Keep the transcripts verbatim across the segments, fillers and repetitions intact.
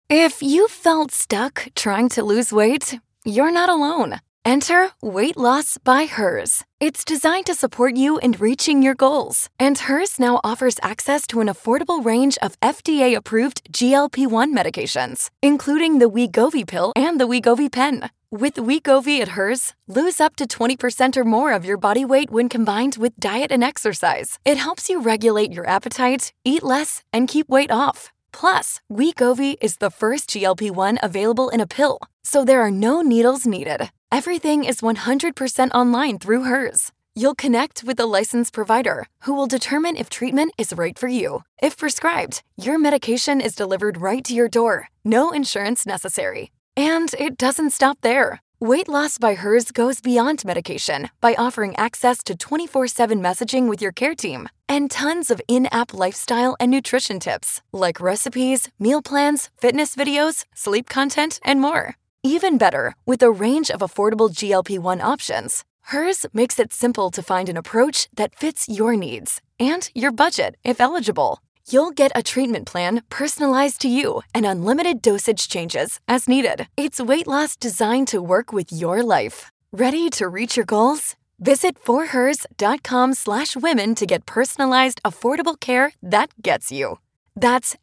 If you felt stuck trying to lose weight, you're not alone. Enter Weight Loss by Hers. It's designed to support you in reaching your goals. And Hers now offers access to an affordable range of F D A-approved G L P one medications, including the Wegovy pill and the Wegovy pen. With Wegovy at Hers, lose up to twenty percent or more of your body weight when combined with diet and exercise. It helps you regulate your appetite, eat less, and keep weight off. Plus, Wegovy is the first G L P one available in a pill, so there are no needles needed. Everything is one hundred percent online through Hers. You'll connect with a licensed provider who will determine if treatment is right for you. If prescribed, your medication is delivered right to your door. No insurance necessary. And it doesn't stop there. Weight Loss by Hers goes beyond medication by offering access to twenty-four seven messaging with your care team and tons of in-app lifestyle and nutrition tips like recipes, meal plans, fitness videos, sleep content, and more. Even better, with a range of affordable G L P one options, Hers makes it simple to find an approach that fits your needs and your budget if eligible. You'll get a treatment plan personalized to you and unlimited dosage changes as needed. It's weight loss designed to work with your life. Ready to reach your goals? Visit forhers.com slash women to get personalized, affordable care that gets you. That's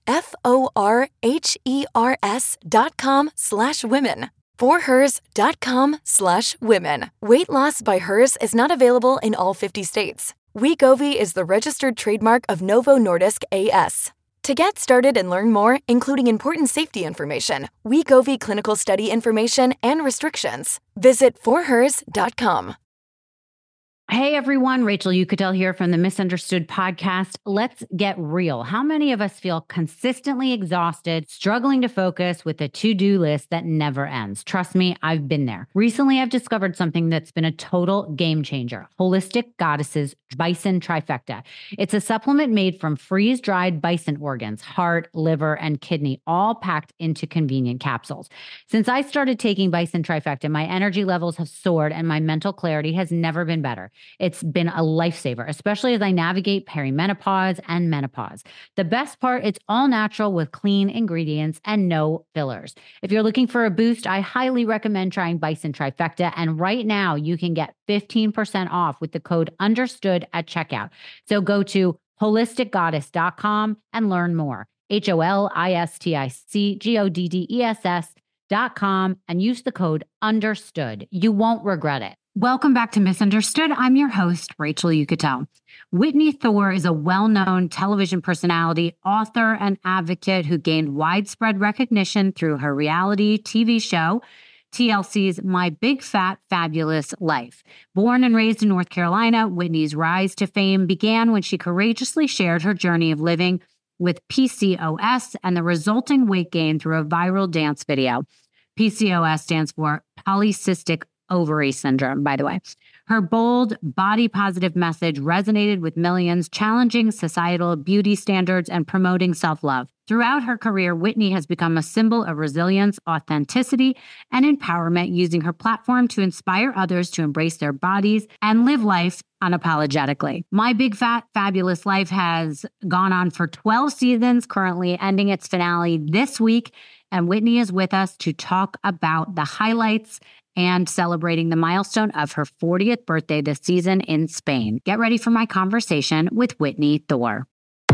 F-O-R-H-E-R-S dot com slash women. forhers.com slash women. Weight Loss by Hers is not available in all fifty states. Wegovy is the registered trademark of Novo Nordisk A S. To get started and learn more, including important safety information, Wegovy clinical study information, and restrictions, visit forhers dot com. Hey everyone, Rachel Uchitel here from the Misunderstood podcast. Let's get real. How many of us feel consistently exhausted, struggling to focus with a to-do list that never ends? Trust me, I've been there. Recently, I've discovered something that's been a total game changer. Holistic Goddess's Bison Trifecta. It's a supplement made from freeze-dried bison organs, heart, liver, and kidney, all packed into convenient capsules. Since I started taking Bison Trifecta, my energy levels have soared and my mental clarity has never been better. It's been a lifesaver, especially as I navigate perimenopause and menopause. The best part, it's all natural with clean ingredients and no fillers. If you're looking for a boost, I highly recommend trying Bison Trifecta. And right now you can get fifteen percent off with the code UNDERSTOOD at checkout. So go to holistic goddess dot com and learn more. H O L I S T I C G O D D E S S dot com and use the code UNDERSTOOD. You won't regret it. Welcome back to Misunderstood. I'm your host, Rachel Uchitel. Whitney Thore is a well-known television personality, author, and advocate who gained widespread recognition through her reality T V show, T L C's My Big Fat Fabulous Life. Born and raised in North Carolina, Whitney's rise to fame began when she courageously shared her journey of living with P C O S and the resulting weight gain through a viral dance video. P C O S stands for polycystic ovary syndrome, by the way. Her bold, body-positive message resonated with millions, challenging societal beauty standards and promoting self-love. Throughout her career, Whitney has become a symbol of resilience, authenticity, and empowerment, using her platform to inspire others to embrace their bodies and live life unapologetically. My Big Fat Fabulous Life has gone on for twelve seasons, currently ending its finale this week, and Whitney is with us to talk about the highlights and celebrating the milestone of her fortieth birthday this season in Spain. Get ready for my conversation with Whitney Thore.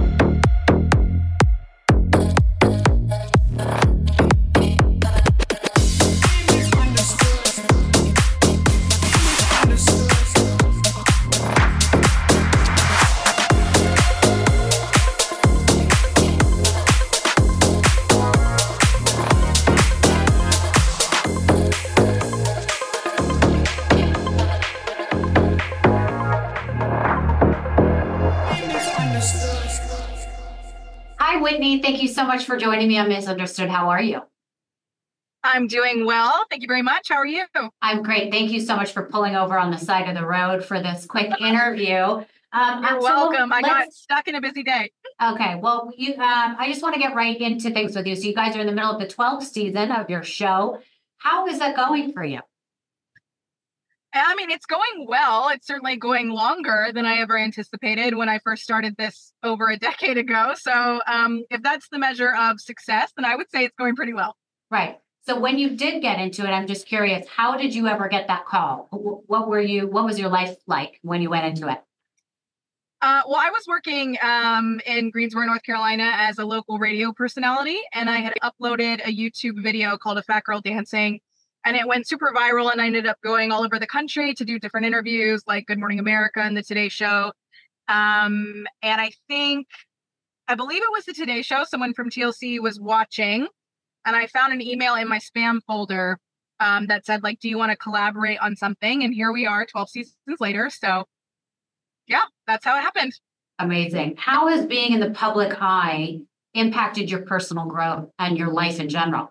Whitney, thank you so much for joining me on Misunderstood. How are you? I'm doing well. Thank you very much. How are you? I'm great. Thank you so much for pulling over on the side of the road for this quick interview. Um, You're welcome. I got stuck in a busy day. Okay. Well, you, um, I just want to get right into things with you. So you guys are in the middle of the twelfth season of your show. How is that going for you? I mean, it's going well. It's certainly going longer than I ever anticipated when I first started this over a decade ago. So, um, if that's the measure of success, then I would say it's going pretty well. Right. So when you did get into it, I'm just curious, how did you ever get that call? Wh- What were you, what was your life like when you went into it? Uh, well, I was working um, in Greensboro, North Carolina as a local radio personality, and I had uploaded a YouTube video called A Fat Girl Dancing, and it went super viral, and I ended up going all over the country to do different interviews like Good Morning America and The Today Show. Um, and I think, I believe it was The Today Show, someone from T L C was watching, and I found an email in my spam folder um, that said, like, do you want to collaborate on something? And here we are twelve seasons later. So yeah, that's how it happened. Amazing. How has being in the public eye impacted your personal growth and your life in general?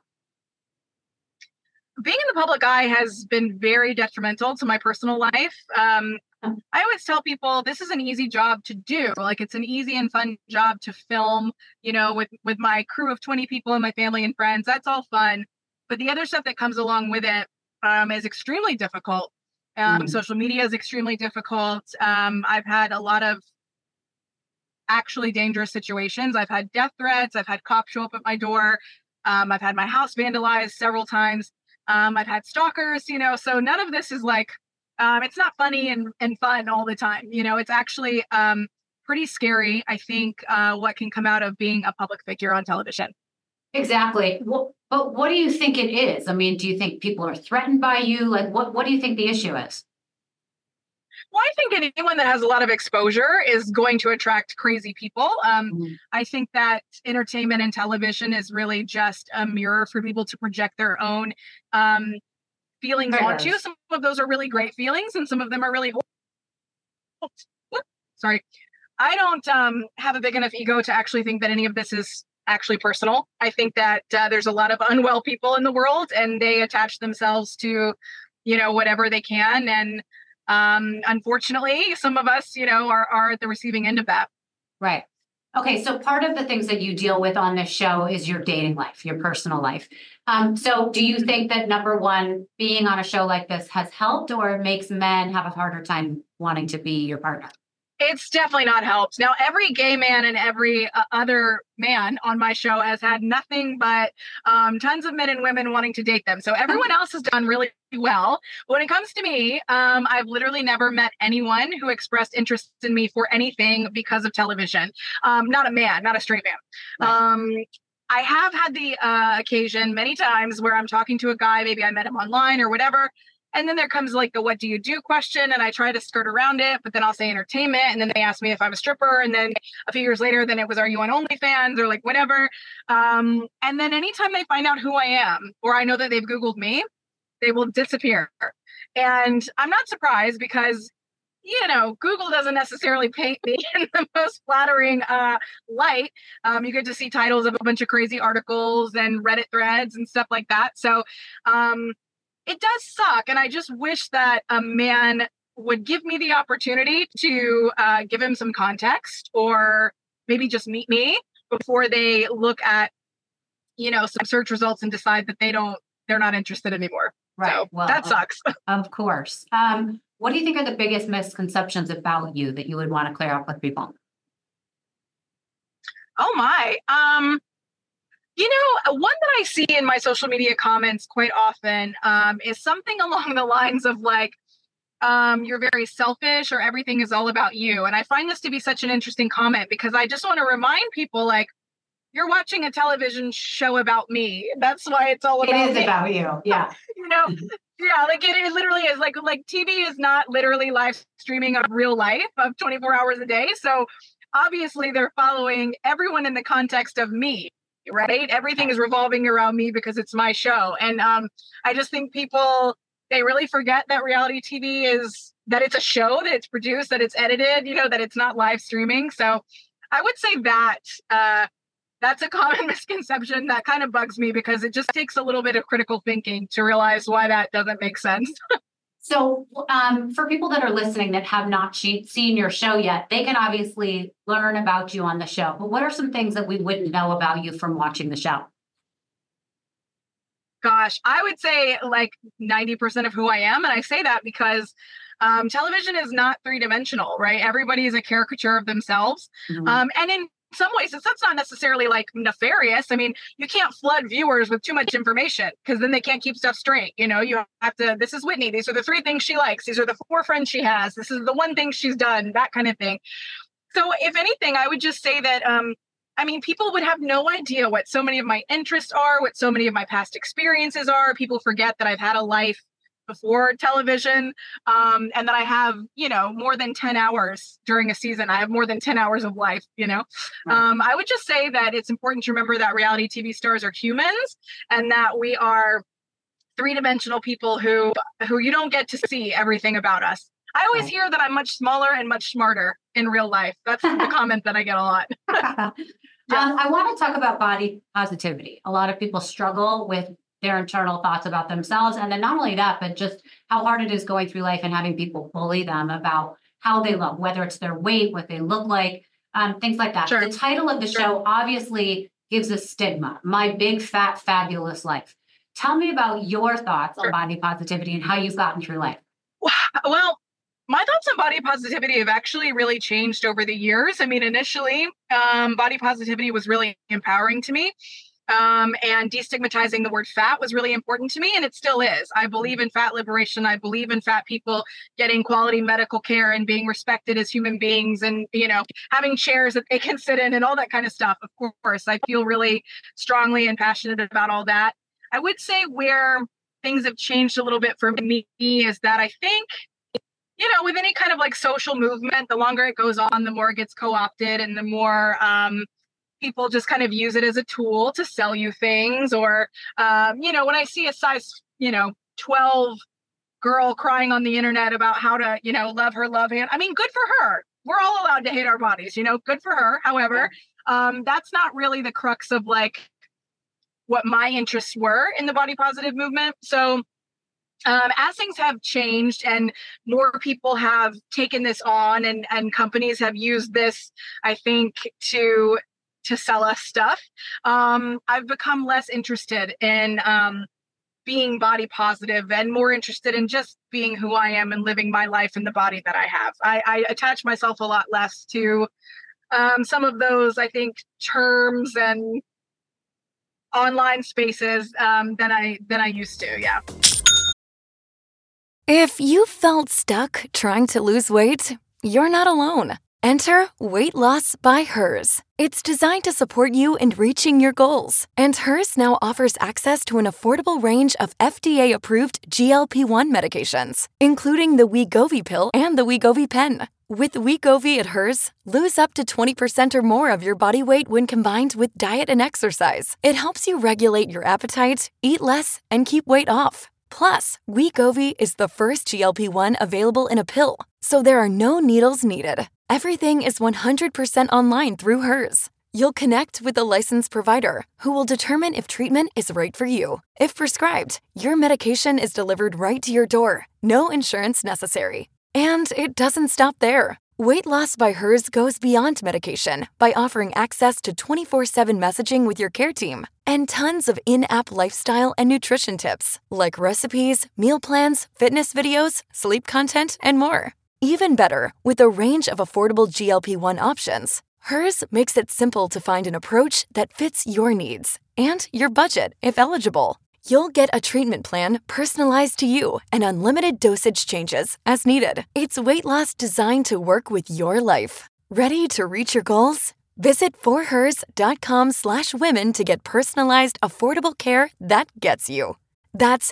Being in the public eye has been very detrimental to my personal life. Um, I always tell people this is an easy job to do. Like, it's an easy and fun job to film, you know, with, with my crew of twenty people and my family and friends. That's all fun. But the other stuff that comes along with it um, is extremely difficult. Um, Mm. Social media is extremely difficult. Um, I've had a lot of actually dangerous situations. I've had death threats. I've had cops show up at my door. Um, I've had my house vandalized several times. Um, I've had stalkers, you know, so none of this is like, um, it's not funny and, and fun all the time. You know, it's actually um, pretty scary, I think, uh, what can come out of being a public figure on television. Exactly. Well, but what do you think it is? I mean, do you think people are threatened by you? Like, what, what do you think the issue is? Well, I think anyone that has a lot of exposure is going to attract crazy people. Um, Mhm. I think that entertainment and television is really just a mirror for people to project their own um, feelings onto. Triggers. Some of those are really great feelings, and some of them are really horrible. Sorry. I don't um, have a big enough ego to actually think that any of this is actually personal. I think that uh, there's a lot of unwell people in the world, and they attach themselves to, you know, whatever they can. And um, unfortunately, some of us, you know, are, are at the receiving end of that. Right. Okay. So part of the things that you deal with on this show is your dating life, your personal life. Um, so do you think that number one, being on a show like this has helped or makes men have a harder time wanting to be your partner? It's definitely not helped. Now, every gay man and every uh, other man on my show has had nothing but um, tons of men and women wanting to date them. So everyone else has done really well. When it comes to me, um, I've literally never met anyone who expressed interest in me for anything because of television. Um, not a man, not a straight man. Right. Um, I have had the uh, occasion many times where I'm talking to a guy, maybe I met him online or whatever. And then there comes like the what do you do question, and I try to skirt around it, but then I'll say entertainment, and then they ask me if I'm a stripper, and then a few years later, then it was, are you on OnlyFans or like whatever? Um, and then anytime they find out who I am, or I know that they've Googled me, they will disappear. And I'm not surprised because, you know, Google doesn't necessarily paint me in the most flattering uh, light. Um, you get to see titles of a bunch of crazy articles and Reddit threads and stuff like that. So, um, it does suck. And I just wish that a man would give me the opportunity to uh, give him some context, or maybe just meet me before they look at, you know, some search results and decide that they don't, they're not interested anymore. Right. So Well, that sucks. Of course. Um, what do you think are the biggest misconceptions about you that you would want to clear up with people? Oh my. Um, You know, one that I see in my social media comments quite often um, is something along the lines of like, um, you're very selfish, or everything is all about you. And I find this to be such an interesting comment because I just want to remind people, like, you're watching a television show about me. That's why it's all It about is me. about you. Yeah. You know, yeah, like it, it literally is like, like T V is not literally live streaming of real life of twenty-four hours a day. So obviously they're following everyone in the context of me. Right? Everything is revolving around me because it's my show. And um, I just think people, they really forget that reality T V is, that it's a show, that it's produced, that it's edited, you know, that it's not live streaming. So I would say that uh, that's a common misconception that kind of bugs me because it just takes a little bit of critical thinking to realize why that doesn't make sense. So um, for people that are listening that have not she- seen your show yet, they can obviously learn about you on the show. But what are some things that we wouldn't know about you from watching the show? Gosh, I would say like ninety percent of who I am. And I say that because um, television is not three-dimensional, right? Everybody is a caricature of themselves. Mm-hmm. Um, and in some ways, it's, that's not necessarily like nefarious. I mean, you can't flood viewers with too much information because then they can't keep stuff straight. You know, you have to, this is Whitney. These are the three things she likes. These are the four friends she has. This is the one thing she's done, that kind of thing. So if anything, I would just say that, um, I mean, people would have no idea what so many of my interests are, what so many of my past experiences are. People forget that I've had a life before television, um, and that I have, you know, more than ten hours during a season. I have more than ten hours of life, you know. Right. Um, I would just say that it's important to remember that reality T V stars are humans and that we are three-dimensional people who who you don't get to see everything about us. I always right. hear that I'm much smaller and much smarter in real life. That's the comment that I get a lot. yeah. um, I want to talk about body positivity. A lot of people struggle with their internal thoughts about themselves. And then not only that, but just how hard it is going through life and having people bully them about how they look, whether it's their weight, what they look like, um, things like that. Sure. The title of the sure. show obviously gives a stigma, My Big Fat Fabulous Life. Tell me about your thoughts sure. on body positivity and how you've gotten through life. Well, my thoughts on body positivity have actually really changed over the years. I mean, initially, um, body positivity was really empowering to me. Um, and destigmatizing the word fat was really important to me, and it still is. I believe in fat liberation. I believe in fat people getting quality medical care and being respected as human beings and, you know, having chairs that they can sit in and all that kind of stuff. Of course, I feel really strongly and passionate about all that. I would say where things have changed a little bit for me is that I think, you know, with any kind of like social movement, the longer it goes on, the more it gets co-opted and the more, um, people just kind of use it as a tool to sell you things. Or, um, you know, when I see a size, you know, twelve girl crying on the internet about how to, you know, love her love hand. I mean, good for her. We're all allowed to hate our bodies, you know, good for her. However, um, that's not really the crux of like what my interests were in the body positive movement. So um, as things have changed and more people have taken this on and, and companies have used this, I think, to to sell us stuff, um, I've become less interested in um, being body positive and more interested in just being who I am and living my life in the body that I have. I, I attach myself a lot less to um, some of those, I think, terms and online spaces um, than I than I used to. Yeah. If you felt stuck trying to lose weight, you're not alone. Enter Weight Loss by Hers. It's designed to support you in reaching your goals. And Hers now offers access to an affordable range of F D A-approved G L P one medications, including the Wegovy pill and the Wegovy pen. With Wegovy at Hers, lose up to twenty percent or more of your body weight when combined with diet and exercise. It helps you regulate your appetite, eat less, and keep weight off. Plus, Wegovy is the first G L P one available in a pill, so there are no needles needed. Everything is one hundred percent online through Hers. You'll connect with a licensed provider who will determine if treatment is right for you. If prescribed, your medication is delivered right to your door. No insurance necessary. And it doesn't stop there. Weight Loss by Hers goes beyond medication by offering access to twenty-four seven messaging with your care team and tons of in-app lifestyle and nutrition tips like recipes, meal plans, fitness videos, sleep content, and more. Even better, with a range of affordable G L P one options, Hers makes it simple to find an approach that fits your needs and your budget if eligible. You'll get a treatment plan personalized to you and unlimited dosage changes as needed. It's weight loss designed to work with your life. Ready to reach your goals? Visit forhers.com slash women to get personalized, affordable care that gets you. That's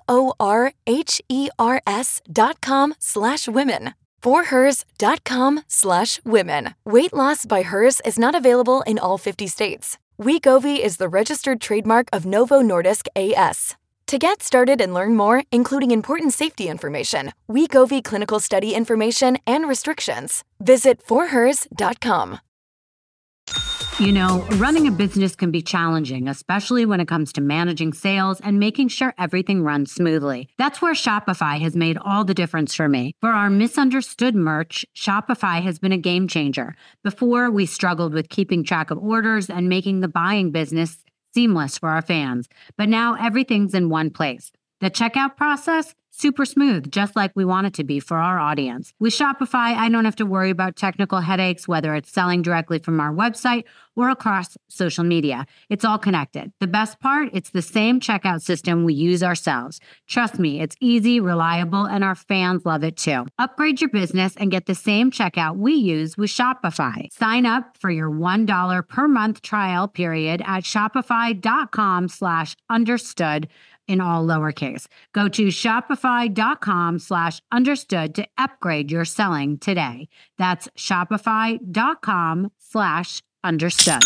F-O-R-H-E-R-S dot com slash women. forhers.com slash women. Weight Loss by Hers is not available in all fifty states. Wegovy is the registered trademark of Novo Nordisk A S. To get started and learn more, including important safety information, Wegovy clinical study information, and restrictions, visit forhers dot com. You know, running a business can be challenging, especially when it comes to managing sales and making sure everything runs smoothly. That's where Shopify has made all the difference for me. For our misunderstood merch, Shopify has been a game changer. Before, we struggled with keeping track of orders and making the buying business seamless for our fans. But now everything's in one place. The checkout process, super smooth, just like we want it to be for our audience. With Shopify, I don't have to worry about technical headaches, whether it's selling directly from our website or across social media. It's all connected. The best part, it's the same checkout system we use ourselves. Trust me, it's easy, reliable, and our fans love it too. Upgrade your business and get the same checkout we use with Shopify. Sign up for your one dollar per month trial period at shopify.com slash understood in all lowercase. Go to shopify.com slash understood to upgrade your selling today. That's shopify.com slash understood.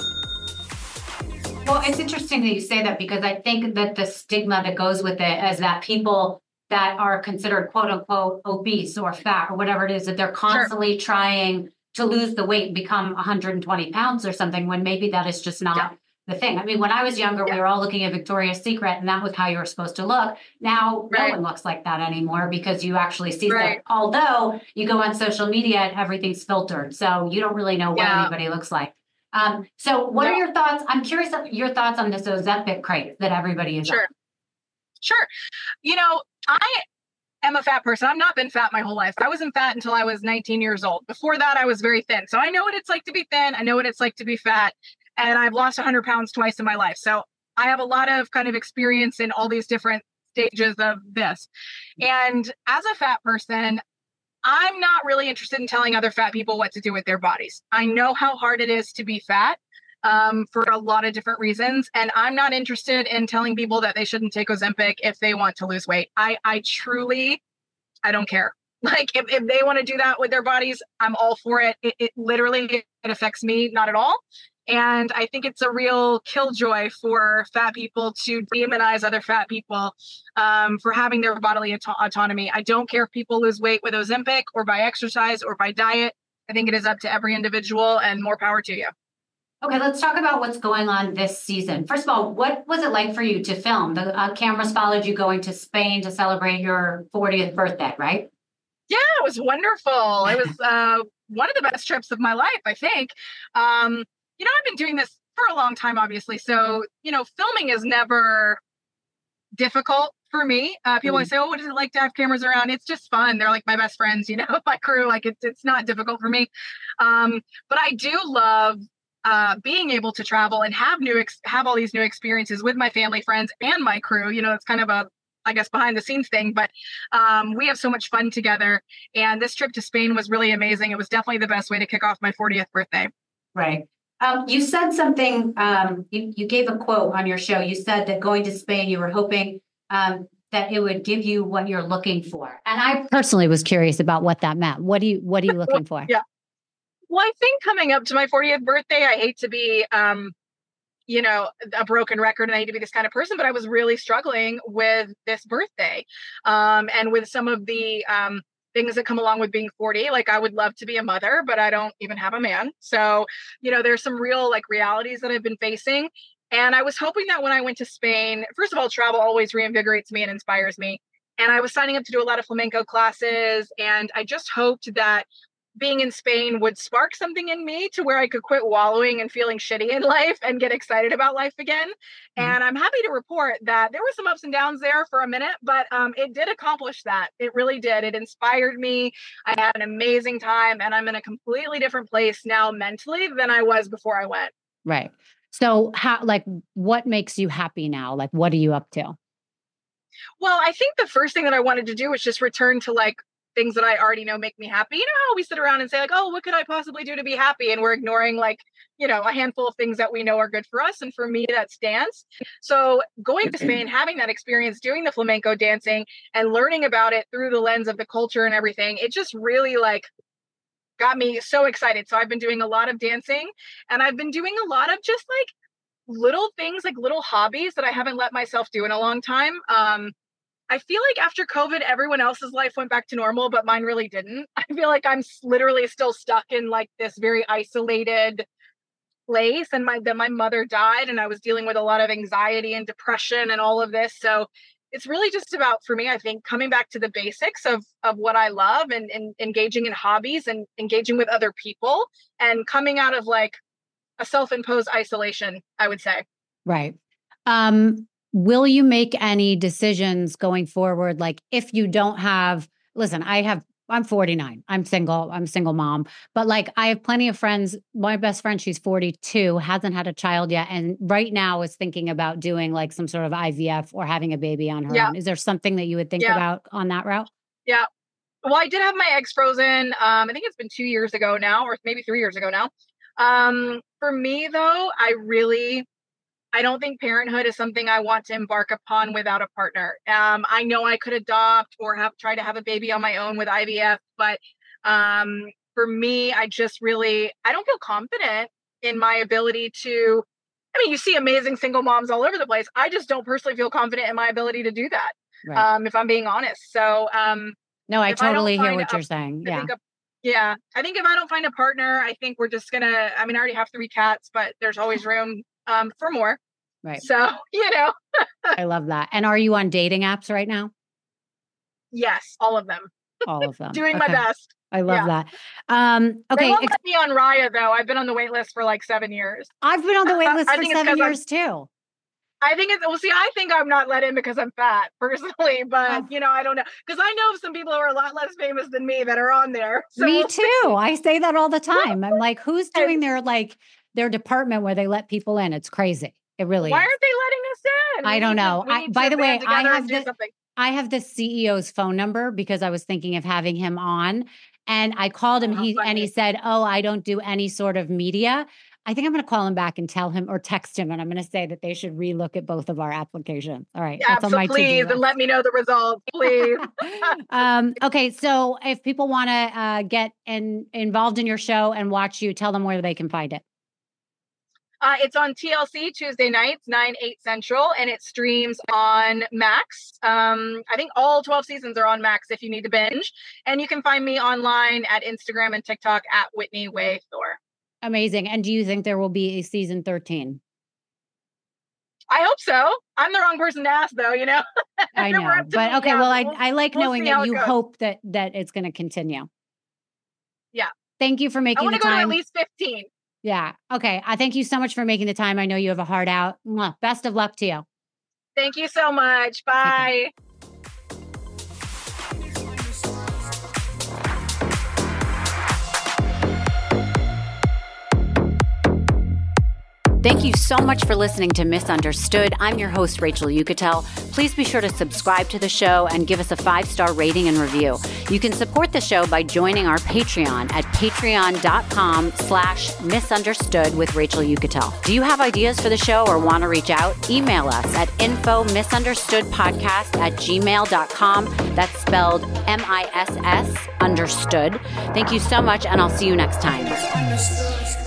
Well, it's interesting that you say that because I think that the stigma that goes with it is that people that are considered quote unquote obese or fat or whatever it is, that they're constantly sure. trying to lose the weight and become one hundred twenty pounds or something when maybe that is just not yeah. the thing. I mean, when I was younger, yeah. we were all looking at Victoria's Secret and that was how you were supposed to look. Now, right. no one looks like that anymore because you actually see right. stuff. Although you go on social media and everything's filtered. So you don't really know what yeah. anybody looks like. Um, so what no. are your thoughts? I'm curious of your thoughts on this Ozempic craze that everybody is Sure. on. Sure. You know, I am a fat person. I've not been fat my whole life. I wasn't fat until I was nineteen years old. Before that, I was very thin. So I know what it's like to be thin. I know what it's like to be fat. And I've lost one hundred pounds twice in my life. So I have a lot of kind of experience in all these different stages of this. And as a fat person, I'm not really interested in telling other fat people what to do with their bodies. I know how hard it is to be fat um, for a lot of different reasons. And I'm not interested in telling people that they shouldn't take Ozempic if they want to lose weight. I, I truly, I don't care. Like if, if they want to do that with their bodies, I'm all for it. It, it literally, it affects me, not at all. And I think it's a real killjoy for fat people to demonize other fat people um, for having their bodily auto- autonomy. I don't care if people lose weight with Ozempic or by exercise or by diet. I think it is up to every individual and more power to you. Okay, let's talk about what's going on this season. First of all, what was it like for you to film? The uh, cameras followed you going to Spain to celebrate your fortieth birthday, right? Yeah, it was wonderful. It was uh, one of the best trips of my life, I think. Um, you know, I've been doing this for a long time, obviously. So, you know, filming is never difficult for me. Uh, people mm. always say, oh, what is it like to have cameras around? It's just fun. They're like my best friends, you know, my crew. Like it's, it's not difficult for me. Um, but I do love uh, being able to travel and have new, ex- have all these new experiences with my family, friends, and my crew. You know, it's kind of a, I guess, behind the scenes thing, but um, we have so much fun together. And this trip to Spain was really amazing. It was definitely the best way to kick off my fortieth birthday. Right. Um, you said something, um, you, you gave a quote on your show. You said that going to Spain, you were hoping um, that it would give you what you're looking for. And I personally was curious about what that meant. What do you, what are you looking for? Yeah. Well, I think coming up to my fortieth birthday, I hate to be, um, you know, a broken record and I hate to be this kind of person, but I was really struggling with this birthday um, and with some of the um, things that come along with being forty. Like I would love to be a mother, but I don't even have a man. So, you know, there's some real like realities that I've been facing. And I was hoping that when I went to Spain, first of all, travel always reinvigorates me and inspires me. And I was signing up to do a lot of flamenco classes. And I just hoped that being in Spain would spark something in me to where I could quit wallowing and feeling shitty in life and get excited about life again. Mm-hmm. And I'm happy to report that there were some ups and downs there for a minute, but um, it did accomplish that. It really did. It inspired me. I had an amazing time and I'm in a completely different place now mentally than I was before I went. Right. So how, like, what makes you happy now? Like, what are you up to? Well, I think the first thing that I wanted to do was just return to like things that I already know make me happy. You know how we sit around and say like, oh, what could I possibly do to be happy? And we're ignoring like, you know, a handful of things that we know are good for us. And for me, that's dance. So going to Spain, having that experience, doing the flamenco dancing and learning about it through the lens of the culture and everything, it just really like got me so excited. So I've been doing a lot of dancing and I've been doing a lot of just like little things, like little hobbies that I haven't let myself do in a long time. Um, I feel like after COVID, everyone else's life went back to normal, but mine really didn't. I feel like I'm literally still stuck in like this very isolated place. And my then my mother died and I was dealing with a lot of anxiety and depression and all of this. So it's really just about, for me, I think, coming back to the basics of, of what I love and, and engaging in hobbies and engaging with other people and coming out of like a self-imposed isolation, I would say. Right. Um, will you make any decisions going forward? Like if you don't have, listen, I have, I'm forty-nine. I'm single. I'm a single mom. But like I have plenty of friends. My best friend, she's forty-two, hasn't had a child yet. And right now is thinking about doing like some sort of I V F or having a baby on her Yeah. own. Is there something that you would think Yeah. about on that route? Yeah. Well, I did have my eggs frozen. Um, I think it's been two years ago now, or maybe three years ago now. Um, for me though, I really, I don't think parenthood is something I want to embark upon without a partner. Um, I know I could adopt or have try to have a baby on my own with I V F, but um, for me, I just really, I don't feel confident in my ability to, I mean, you see amazing single moms all over the place. I just don't personally feel confident in my ability to do that, Right. um, if I'm being honest. So um, no, I if I don't totally hear find what a- you're saying. I Yeah. think a, yeah, I think if I don't find a partner, I think we're just gonna, I mean, I already have three cats, but there's always room um, for more. Right. So, you know, I love that. And are you on dating apps right now? yes, all of them. All of them. Doing my Okay. best. I love Yeah. that. Um, They okay. won't ex- let me on Raya though. I've been on the wait list for like seven years. I've been on the wait list I for think it's seven 'cause I'm- years too. I think it's, well, see, I think I'm not let in because I'm fat personally, but Oh. you know, I don't know. Because I know of some people who are a lot less famous than me that are on there. So Me we'll too. see. I say that all the time. I'm like, who's doing their like their department where they let people in? It's crazy. It really Why is. aren't they letting us in? I We don't need to- know. we I- need by to the way, band together I and have do the- something. I have the C E O's phone number because I was thinking of having him on, and I called him. Oh, how He and he funny. said, "Oh, I don't do any sort of media." I think I'm going to call him back and tell him, or text him, and I'm going to say that they should relook at both of our applications. All right, that's on my Absolutely, please, to-do and let me know the results, please. um, okay, so if people want to uh, get in, involved in your show and watch you, tell them where they can find it. Uh, it's on T L C Tuesday nights, nine, eight Central, and it streams on Max. Um, I think all twelve seasons are on Max if you need to binge. And you can find me online at Instagram and TikTok at Whitney Way Thor. Amazing. And do you think there will be a season thirteen? I hope so. I'm the wrong person to ask, though, you know? I We're know, up to but me okay. now, Well, but I we'll- I like we'll knowing see how that it you goes. hope that that it's going to continue. Yeah. Thank you for I making want the to go to time. at least fifteen. Yeah. Okay. I thank you so much for making the time. I know you have a heart out. Mwah. Best of luck to you. Thank you so much. care. Bye. Thank you so much for listening to Misunderstood. I'm your host, Rachel Yucatel. Please be sure to subscribe to the show and give us a five-star rating and review. You can support the show by joining our Patreon at patreon.com slash misunderstood with Rachel Yucatel. Do you have ideas for the show or want to reach out? Email us at info misunderstoodpodcast at gmail dot com. That's spelled M I S S understood. Thank you so much, and I'll see you next time.